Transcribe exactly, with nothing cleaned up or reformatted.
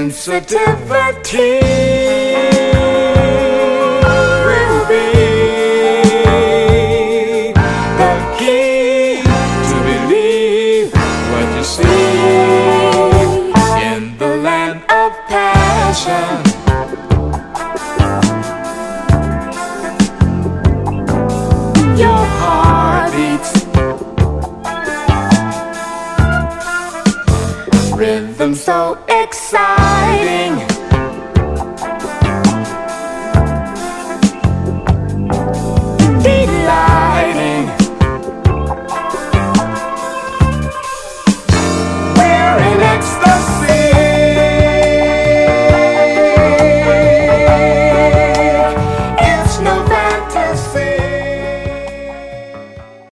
sensitivity will be the key to believe what you see in the land of passion. Your heart beats, rhythm so exciting.